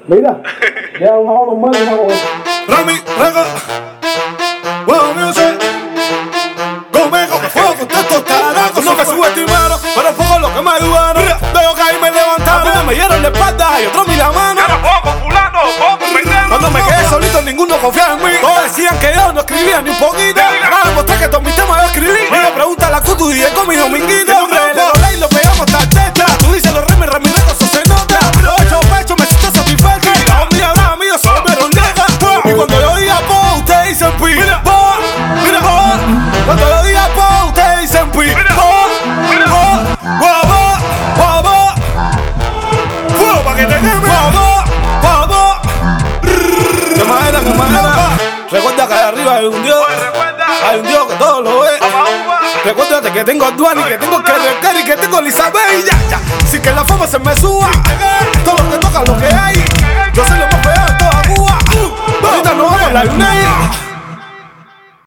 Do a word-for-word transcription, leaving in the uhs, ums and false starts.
Mira, ya un jabón normal, un jabón. Rami, Rega, Wow Music, conmigo que fuego con estos caracos. No me subestimaron, pero poco lo que me ayudaron. Veo que ahí me levantaron, algunos me dieron la espalda y otros mi la mano. Era poco, fulano, poco, pendejo. Cuando me quedé solito ninguno confiaba en mí. Todos decían que yo no escribía ni un poquito. Ahora demostré que todos mis temas yo escribí. Y me pregunta la Cutu y con mi dominguito. Le doy y lo pegamos hasta el tetra. Tú dices los remes, Ramirez, eso se nota. Los ocho pechos me siento satisfecho. Y la hombre ahora mío solo me rondeja. Y cuando yo diga po, ustedes dicen pi. Po, mira, po. Cuando yo diga po, ustedes dicen pi. Po, po, guabo, guabo. Fuego pa' que te queme. Guabo, guabo. Que manera, que manera. Recuerda que allá arriba hay un Dios. Hay un Dios que todo lo ve. Recuérdate que tengo a Duani, que tengo que recar y que tengo a Elizabeth y ya, ya. Sin que la fama se me suba. Todo lo que toca lo que hay. Yo soy lo más feo de toda Cuba. Ahorita nos vamos a la United.